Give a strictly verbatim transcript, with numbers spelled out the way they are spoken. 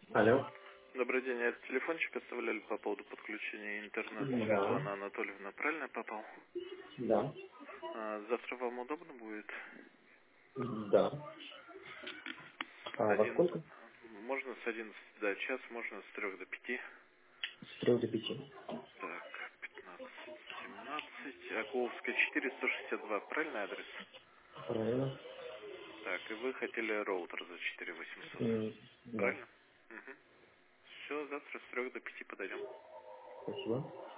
Алло. Добрый день, это телефончик оставляли по поводу подключения интернета Да. Светлана Анатольевна, правильно я попал? Да. А, завтра вам удобно будет? Да. С А во один... сколько? Можно с одиннадцати до час, можно с трех до пяти. С трех до пяти. Так, пятнадцать, семнадцать, Акуловская четыре, сто шестьдесят два, правильный адрес? Правильно. Так, и вы хотели роутер за четыре восемьсот, М, Да. правильно? Угу. Все, завтра с трех до пяти подойдем. Спасибо.